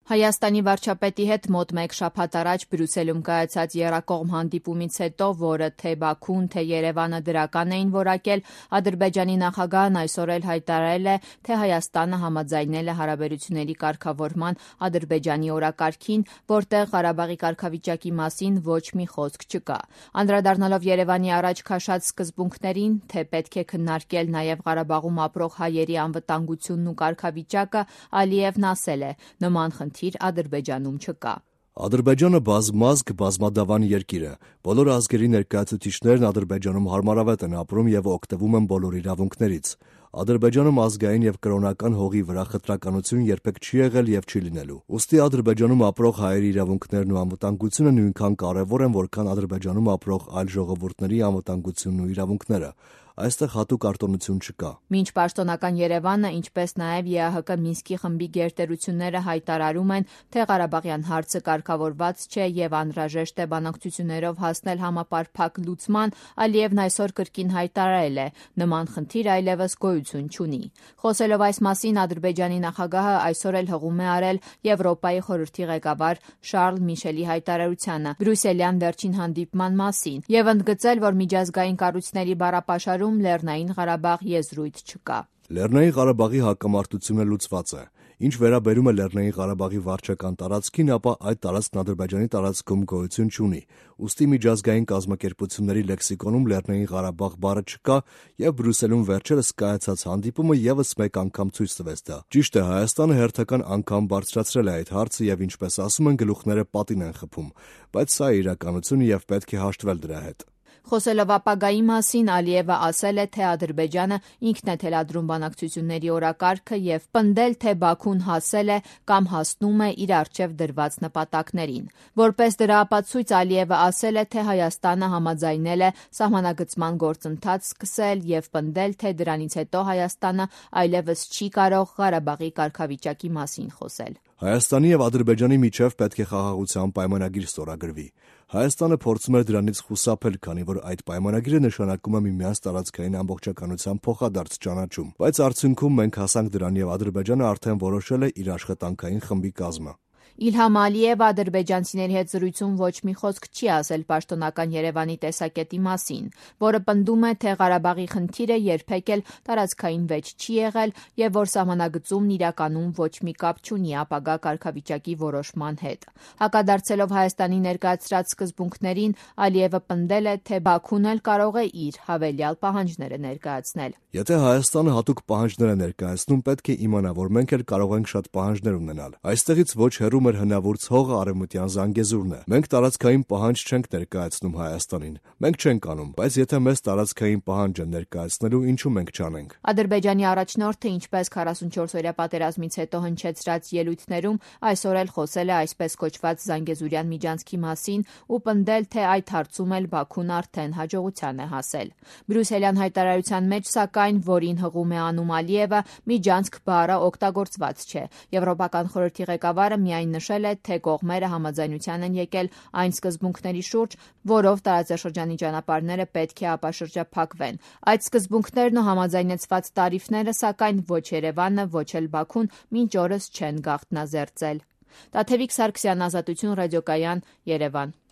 Հայաստանի վարչապետի հետ մոտ մեկ շաբաթ առաջ Բրյուսելում կայացած եռակողմ հանդիպումից հետո, որը թե Բաքուն, թե Երևանը դրական էին որակել, Ադրբեջանի նախագահն այսօր էլ հայտարարել է, թե Հայաստանը համաձայնել է հարաբերությունների կարգավորման Ադրբեջանի օրակարգին, որտեղ Ղարաբաղի կարգավիճակի մասին ոչ մի խոսք չկա։ Անդրադառնալով Երևանի առաջ քաշած սկզբունքներին, թե պետք է քննարկել նաև Ղարաբաղում ապրող հայերի անվտանգությունն ու կարգավիճակը, Ալիևն ասել է. նման խնդիր Ադրբեջանում չկա։ Ադրբեջանը բազմազգ, բազմադավան երկիր է։ Բոլոր ազգերի ներկայացուցիչներն Ադրբեջանում հարմարավետ են ապրում եւ օգտվում են բոլոր իրավունքներից։ Ադրբեջանում ազգային եւ կրոնական հողի վրա խտրականություն երբեք չի եղել եւ չի լինելու։ Ուստի Ադրբեջանում ապրող հայերի իրավունքներն ու անվտանգությունը նույնքան կարեւոր են, որքան Ադրբեջանում ապրող այլ ժողովուրդների անվտանգությունն ու իրավունքները։ Այստեղ հատուկ արտոնություն չկա։ Մինչ պաշտոնական Երևանը, ինչպես նաև ԵԱՀԿ Մինսկի խմբի գերտերությունները հայտարարում են, թե Ղարաբաղյան հարցը կարգավորված չէ եւ անհրաժեշտ է բանակցություններով հասնել համապարփակ լուծման, Ալիևն այսօր կրկին հայտարարել է. նման խնդիր այլևս գոյություն չունի։ Խոսելով այս մասին, Ադրբեջանի նախագահը այսօր էլ հղում է արել Եվրոպայի խորհրդի ղեկավար Շարլ Միշելի հայտարարությանը Բրյուսելյան վերջին հանդիպման մասին եւ ընդգծել, որ միջազգային կառույցների բառապաշարում Լեռնային Ղարաբաղ եզրույթ չկա։ Լեռնային Ղարաբաղի հակամարտությունը լուծված է։ Ինչ վերաբերում է Լեռնային Ղարաբաղի վարչական տարածքին, ապա այդ տարածքն Ադրբեջանի տարածքում գոյություն չունի։ Ուստի միջազգային կազմակերպությունների լեքսիկոնում Լեռնային Ղարաբաղ բառը չկա, եւ Բրյուսելում վերջերս կայացած հանդիպումը եւս մեկ անգամ ցույց տվեց դա։ Ճիշտ է, Հայաստանը հերթական անգամ բարձրացրել է այդ հարցը եւ ինչպես ասում են, գլուխները պատին են խփում, բայց սա է իրականությունը եւ պետք է հաշտվել դրա հետ։ Խոսելով ապագայի մասին, Ալիևը ասել է, թե Ադրբեջանը ինքն է թելադրում բանակցությունների օրակարգը եւ պնդել, թե Բաքուն հասել է կամ հասնում է իր առջեւ դրված նպատակներին։ Որպես դրա ապացույց Ալիևը ասել է, թե Հայաստանը համաձայնել է սահմանագծման գործընթաց սկսել եւ պնդել, թե դրանից հետո Հայաստանը այլևս չի կարող Ղարաբաղի կարգավիճակի մասին խոսել։ Հայաստանի եւ Ադրբեջանի միջև պետք է խաղաղության պայմանագիր ստորագրվի։ Հայաստանը փորձում էր դրանից խուսափել, քանի որ այդ պայմանագիրը նշանակում է միմյանց տարածքային ամբողջականության փոխադարձ ճանաչում, բայց արդյունքում մենք հասանք դրան եւ Ադրբեջանը արդեն որոշել է իր աշխատանքային խմբի կազմը։ Իլհամ Ալիևը ադրբեջանցիների հետ զրույցում ոչ մի խոսք չի ասել պաշտոնական Երևանի տեսակետի մասին, որը պնդում է, թե Ղարաբաղի խնդիրը երբեք էլ տարածքային վեճ չի եղել եւ որ սահմանագծումն իրականում ոչ մի կապ չունի ապագա կարգավիճակի որոշման հետ։ Հակադարձելով Հայաստանի ներկայացրած սկզբունքներին, Ալիևը պնդել է, թե Բաքուն էլ կարող է իր հավելյալ պահանջները ներկայացնել։ Եթե Հայաստանը հատուկ պահանջներ է ներկայացնում, պետք է իմանա, որ մենք էլ կարող ենք շատ պահանջներ ունենալ։ Այստեղից ոչ հեռու մեր հնավուրց հողը Արևմտյան Զանգեզուրն է։ Մենք տարածքային պահանջ չենք ներկայացնում Հայաստանին։ Մենք չենք անում, բայց եթե մեզ տարածքային պահանջ են ներկայացնելու, ինչու մենք չանենք։ Ադրբեջանի առաջնորդը, ինչպես 44-օրյա պատերազմից հետո հնչեցրած ելույթներում, այսօր էլ խոսել է այսպես կոչված Զանգեզուրյան միջանցքի մասին ու պնդել, թե այդ հարցում էլ Բաքուն արդեն հաջողության է հասել։ Բրյուսելյան հայտարարության մեջ, սակայն, որին հղում է անում Ալիևը, միջանցք բառը օգտագործված չէ։ Եվրոպական խորհրդի ղեկավարը միայն նշել է, թե կողմերը համաձայնության են եկել այն սկզբունքների շուրջ, որով տարածաշրջանի ճանապարհները պետք է ապաշրջափակվեն։ Այդ սկզբունքներն ու համաձայնեցված տարիֆները, սակայն, ոչ Երևանը, ոչ էլ Բաքուն մինչ օրս չեն գաղտնազերծել։ Տաթևիկ Սարգսյան, Ազատություն ռադիոկայան, Երևան։